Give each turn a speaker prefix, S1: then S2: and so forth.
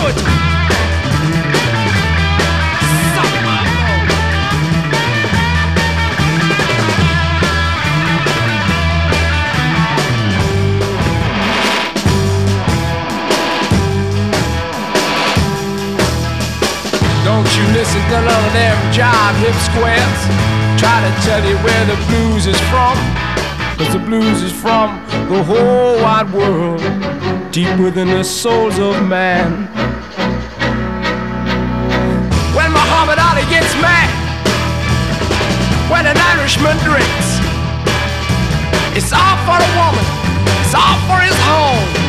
S1: Don't you listen to none of them jive hip squares try to tell you where the blues is from, 'cause the blues is from the whole wide world, deep within the souls of man. When Muhammad Ali gets mad, when an Irishman drinks, it's all for the woman, it's all for his home.